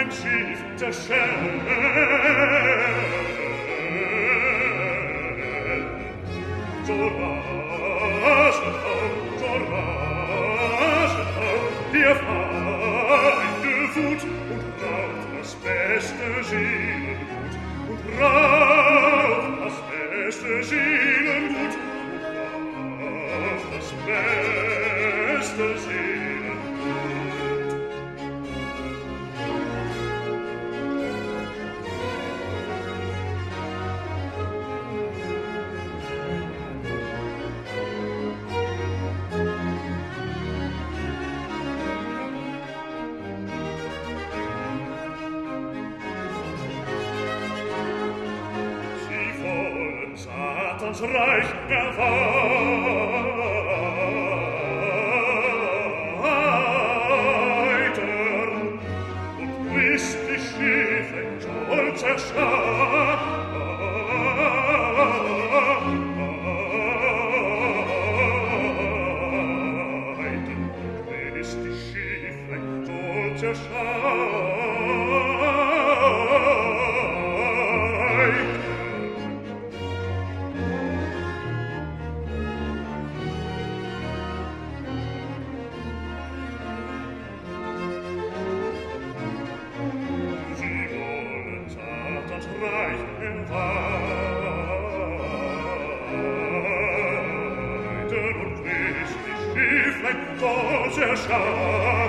mein Schiff zerschellen. So raschet auf, wir Feinde Wut und raubt das beste Seelengut und raubt das beste Seelengut und raubt das beste Seelengut. Satans Reich erweitern und Christi Schiffe soll zerscheiden. Christi Schiffe soll zerscheiden. Reich erweitern und Christi Schifflein soll zerscheiden.